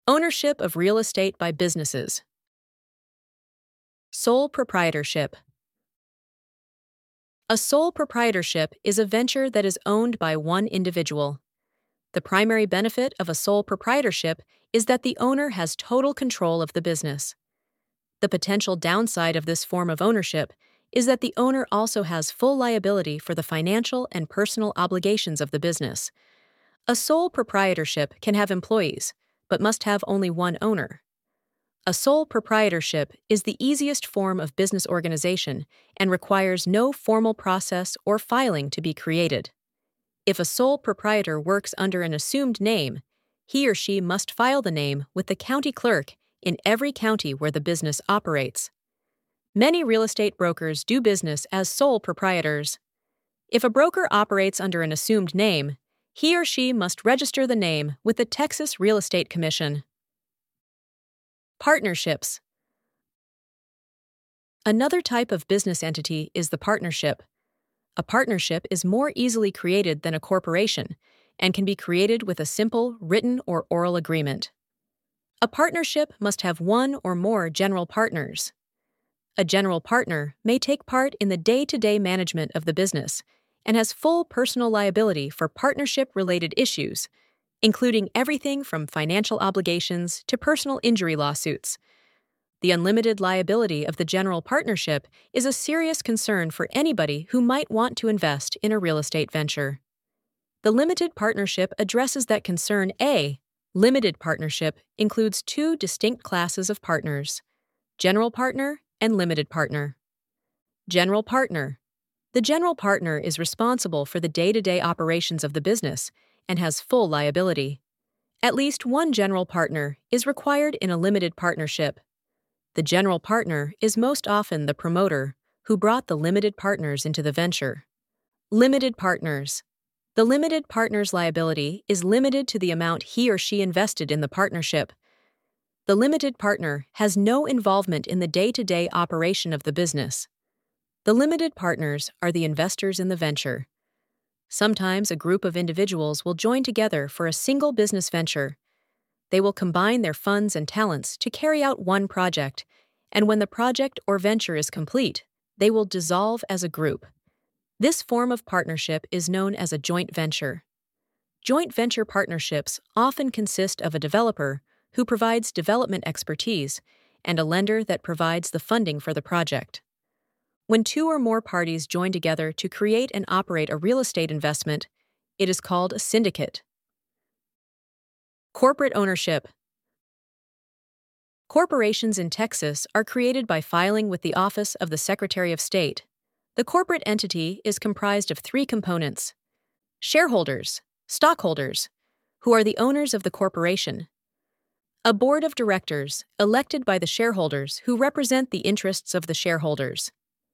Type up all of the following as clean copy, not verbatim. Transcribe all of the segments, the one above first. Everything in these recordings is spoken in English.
Ownership of real estate by businesses. Sole proprietorship. A sole proprietorship is a venture that is owned by one individual. The primary benefit of a sole proprietorship is that the owner has total control of the business. The potential downside of this form of ownership is that the owner also has full liability for the financial and personal obligations of the business. A sole proprietorship can have employees, but must have only one owner. A sole proprietorship is the easiest form of business organization and requires no formal process or filing to be created. If a sole proprietor works under an assumed name, he or she must file the name with the county clerk in every county where the business operates. Many real estate brokers do business as sole proprietors. If a broker operates under an assumed name, he or she must register the name with the Texas Real Estate Commission. Partnerships. Another type of business entity is the partnership. A partnership is more easily created than a corporation and can be created with a simple written or oral agreement. A partnership must have one or more general partners. A general partner may take part in the day-to-day management of the business and has full personal liability for partnership-related issues, including everything from financial obligations to personal injury lawsuits. The unlimited liability of the general partnership is a serious concern for anybody who might want to invest in a real estate venture. The limited partnership addresses that concern. Limited partnership includes two distinct classes of partners: general partner and limited partner. General partner. The general partner is responsible for the day-to-day operations of the business and has full liability. At least one general partner is required in a limited partnership. The general partner is most often the promoter who brought the limited partners into the venture. Limited partners. The limited partner's liability is limited to the amount he or she invested in the partnership. The limited partner has no involvement in the day-to-day operation of the business. The limited partners are the investors in the venture. Sometimes a group of individuals will join together for a single business venture. They will combine their funds and talents to carry out one project, and when the project or venture is complete, they will dissolve as a group. This form of partnership is known as a joint venture. Joint venture partnerships often consist of a developer who provides development expertise and a lender that provides the funding for the project. When two or more parties join together to create and operate a real estate investment, it is called a syndicate. Corporate ownership. Corporations in Texas are created by filing with the Office of the Secretary of State. The corporate entity is comprised of three components: shareholders, stockholders, who are the owners of the corporation; a board of directors elected by the shareholders who represent the interests of the shareholders;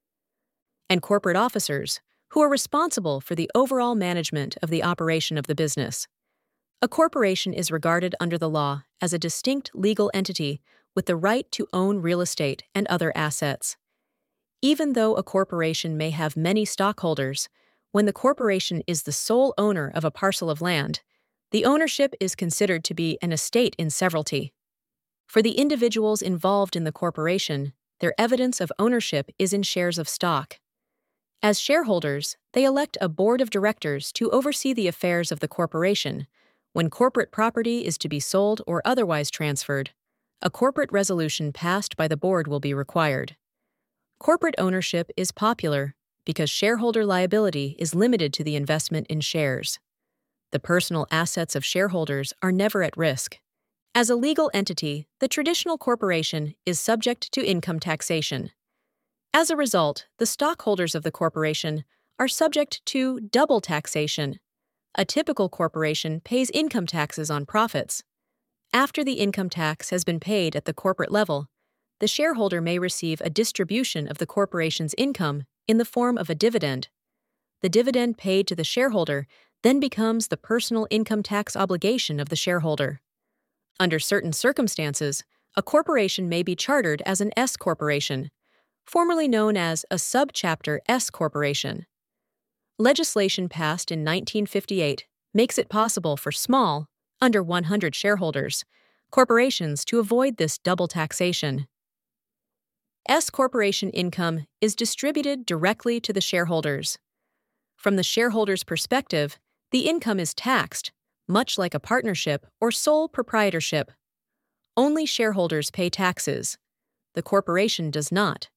and corporate officers, who are responsible for the overall management of the operation of the business. A corporation is regarded under the law as a distinct legal entity with the right to own real estate and other assets. Even though a corporation may have many stockholders, when the corporation is the sole owner of a parcel of land, the ownership is considered to be an estate in severalty. For the individuals involved in the corporation, their evidence of ownership is in shares of stock. As shareholders, they elect a board of directors to oversee the affairs of the corporation. When corporate property is to be sold or otherwise transferred, a corporate resolution passed by the board will be required. Corporate ownership is popular because shareholder liability is limited to the investment in shares. The personal assets of shareholders are never at risk. As a legal entity, the traditional corporation is subject to income taxation. As a result, the stockholders of the corporation are subject to double taxation. A typical corporation pays income taxes on profits. After the income tax has been paid at the corporate level, the shareholder may receive a distribution of the corporation's income in the form of a dividend. The dividend paid to the shareholder then becomes the personal income tax obligation of the shareholder. Under certain circumstances, a corporation may be chartered as an S corporation, formerly known as a subchapter S corporation. Legislation passed in 1958 makes it possible for small, under 100 shareholders, corporations to avoid this double taxation. S corporation income is distributed directly to the shareholders. From the shareholders' perspective, the income is taxed, much like a partnership or sole proprietorship. Only shareholders pay taxes. The corporation does not.